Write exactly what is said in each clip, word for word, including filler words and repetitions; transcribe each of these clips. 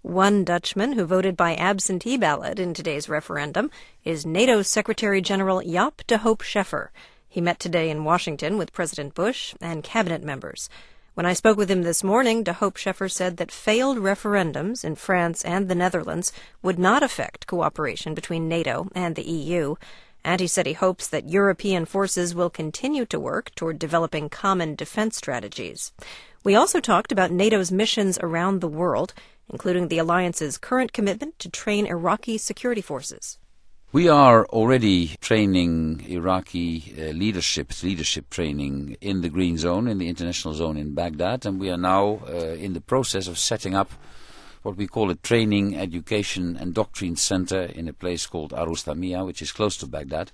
One Dutchman who voted by absentee ballot in today's referendum is NATO Secretary-General Jaap de Hoop Scheffer. He met today in Washington with President Bush and cabinet members. When I spoke with him this morning, de Hoop Scheffer said that failed referendums in France and the Netherlands would not affect cooperation between NATO and the E U. And he said he hopes that European forces will continue to work toward developing common defense strategies. We also talked about NATO's missions around the world, including the alliance's current commitment to train Iraqi security forces. We are already training Iraqi uh, leadership, leadership training in the Green Zone, in the international zone in Baghdad, and we are now uh, in the process of setting up what we call a training, education and doctrine center in a place called Arustamia, which is close to Baghdad.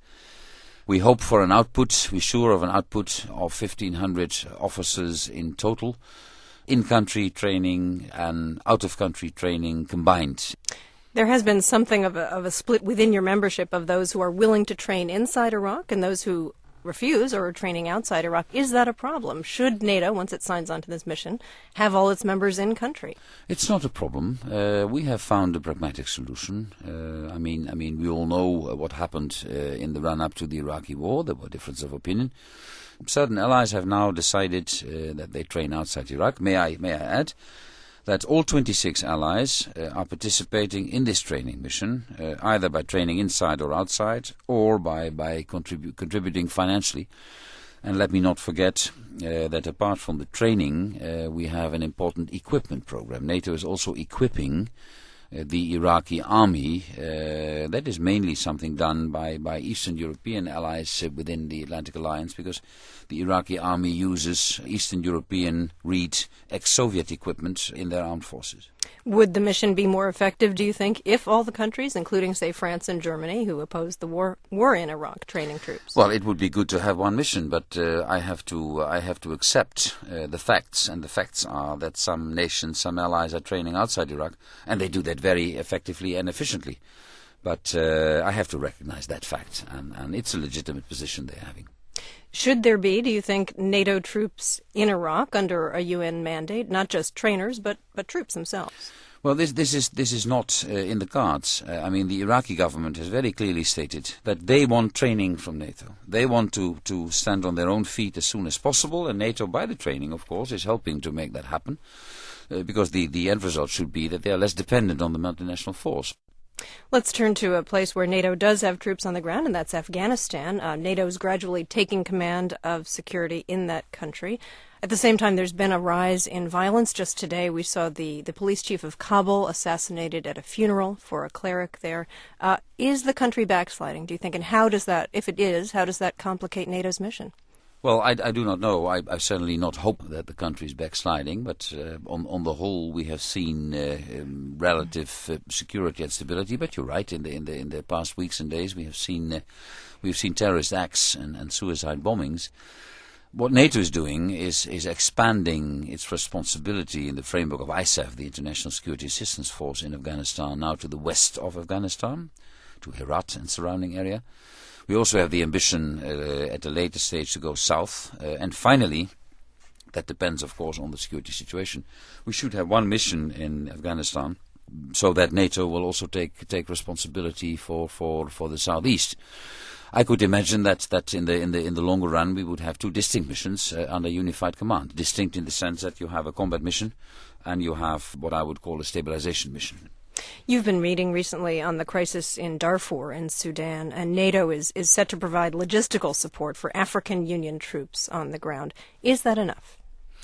We hope for an output, we're sure of an output of fifteen hundred officers in total, in-country training and out-of-country training combined. There has been something of a, of a split within your membership of those who are willing to train inside Iraq and those who refuse or are training outside Iraq. Is that a problem? Should NATO, once it signs on to this mission, have all its members in country? It's not a problem. Uh, we have found a pragmatic solution. Uh, I mean, I mean, we all know what happened uh, in the run-up to the Iraqi war. There were differences of opinion. Certain allies have now decided uh, that they train outside Iraq. May I, may I add that all twenty-six allies uh, are participating in this training mission, uh, either by training inside or outside, or by, by contribu- contributing financially. And let me not forget uh, that apart from the training, uh, we have an important equipment program. NATO is also equipping uh, the Iraqi army. Uh, that is mainly something done by, by Eastern European allies uh, within the Atlantic Alliance, because the Iraqi army uses Eastern European read ex-Soviet equipment in their armed forces. Would the mission be more effective, do you think, if all the countries, including, say, France and Germany, who opposed the war, were in Iraq training troops? Well, it would be good to have one mission, but uh, I have to uh, I have to accept uh, the facts, and the facts are that some nations, some allies are training outside Iraq, and they do that very effectively and efficiently. But uh, I have to recognize that fact, and, and it's a legitimate position they're having. Should there be, do you think, NATO troops in Iraq under a U N mandate, not just trainers, but, but troops themselves? Well, this, this is this is not uh, in the cards. Uh, I mean, the Iraqi government has very clearly stated that they want training from NATO. They want to, to stand on their own feet as soon as possible, and NATO, by the training, of course, is helping to make that happen, uh, because the, the end result should be that they are less dependent on the multinational force. Let's turn to a place where NATO does have troops on the ground, and that's Afghanistan. Uh, NATO is gradually taking command of security in that country. At the same time, there's been a rise in violence. Just today, we saw the, the police chief of Kabul assassinated at a funeral for a cleric there. Uh, is the country backsliding, do you think? And how does that, if it is, how does that complicate NATO's mission? Well, I, I do not know. I, I certainly not hope that the country is backsliding, but uh, on, on the whole, we have seen uh, um, relative uh, security and stability. But you're right. In the in the in the past weeks and days, we have seen uh, we've seen terrorist acts and, and suicide bombings. What NATO is doing is is expanding its responsibility in the framework of I S A F, the International Security Assistance Force in Afghanistan, now to the west of Afghanistan, to Herat and surrounding area. We also have the ambition uh, at a later stage to go south. Uh, and finally, that depends, of course, on the security situation. We should have one mission in Afghanistan so that NATO will also take take responsibility for, for, for the southeast. I could imagine that, that in the in the in the longer run we would have two distinct missions uh, under unified command. Distinct in the sense that you have a combat mission and you have what I would call a stabilization mission. You've been reading recently on the crisis in Darfur in Sudan, and NATO is, is set to provide logistical support for African Union troops on the ground. Is that enough?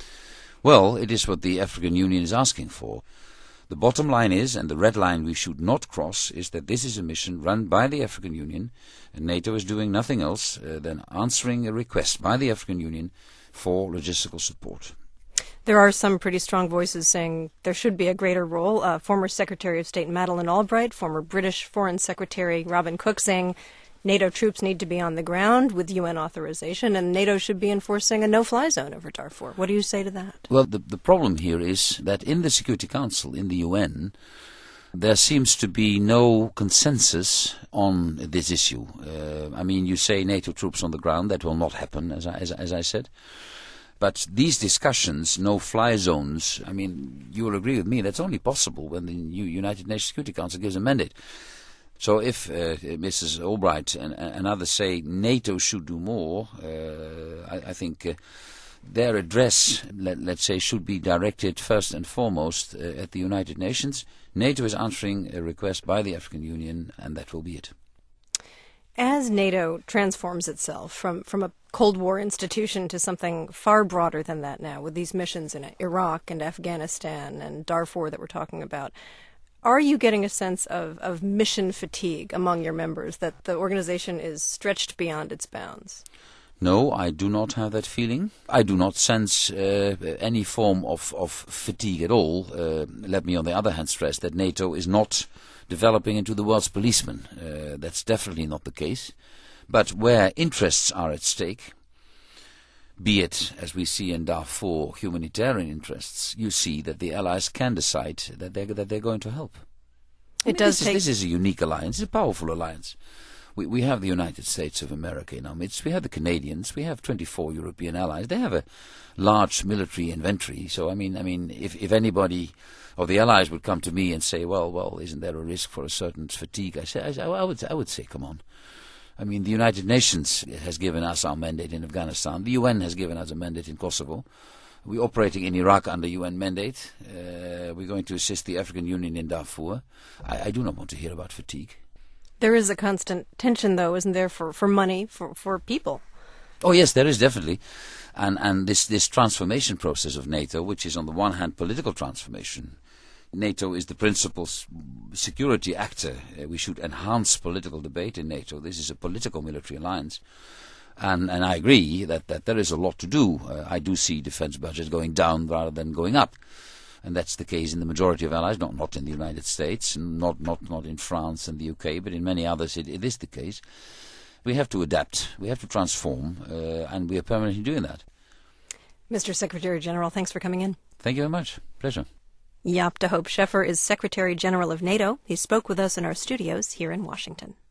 Well, it is what the African Union is asking for. The bottom line is, and the red line we should not cross, is that this is a mission run by the African Union, and NATO is doing nothing else uh, than answering a request by the African Union for logistical support. There are some pretty strong voices saying there should be a greater role. Uh, former Secretary of State Madeleine Albright, former British Foreign Secretary Robin Cook saying NATO troops need to be on the ground with U N authorization, and NATO should be enforcing a no-fly zone over Darfur. What do you say to that? Well, the, the problem here is that in the Security Council, in the U N, there seems to be no consensus on this issue. Uh, I mean, you say NATO troops on the ground. That will not happen, as I, as, as I said. But these discussions, no-fly zones, I mean, you will agree with me, that's only possible when the new United Nations Security Council gives a mandate. So if uh, Missus Albright and, and others say NATO should do more, uh, I, I think uh, their address, let, let's say, should be directed first and foremost uh, at the United Nations. NATO is answering a request by the African Union, and that will be it. As NATO transforms itself from, from a Cold War institution to something far broader than that now, with these missions in Iraq and Afghanistan and Darfur that we're talking about, are you getting a sense of, of mission fatigue among your members, that the organization is stretched beyond its bounds? No, I do not have that feeling. I do not sense uh, any form of, of fatigue at all. Uh, let me, on the other hand, stress that NATO is not developing into the world's policeman. Uh, that's definitely not the case. But where interests are at stake, be it, as we see in Darfur, humanitarian interests, you see that the allies can decide that they're, that they're going to help. I It mean, does this, take... is, this is a unique alliance. It's a powerful alliance. We, we have the United States of America in our midst. We have the Canadians. We have twenty-four European allies. They have a large military inventory. So, I mean, I mean, if, if anybody of the allies would come to me and say, well, well, isn't there a risk for a certain fatigue? I, say, I, I, would, I would say, come on. I mean, the United Nations has given us our mandate in Afghanistan. The U N has given us a mandate in Kosovo. We're operating in Iraq under U N mandate. Uh, we're going to assist the African Union in Darfur. I, I do not want to hear about fatigue. There is a constant tension, though, isn't there, for, for money, for, for people? Oh, yes, there is definitely. And, and this, this transformation process of NATO, which is on the one hand political transformation, NATO is the principal security actor. Uh, we should enhance political debate in NATO. This is a political military alliance. And, and I agree that, that there is a lot to do. Uh, I do see defense budgets going down rather than going up. And that's the case in the majority of allies, not, not in the United States, and not, not, not in France and the U K, but in many others it, it is the case. We have to adapt. We have to transform, uh, and we are permanently doing that. Mister Secretary General, thanks for coming in. Thank you very much. Pleasure. Jaap de Hoop Scheffer is Secretary General of NATO. He spoke with us in our studios here in Washington.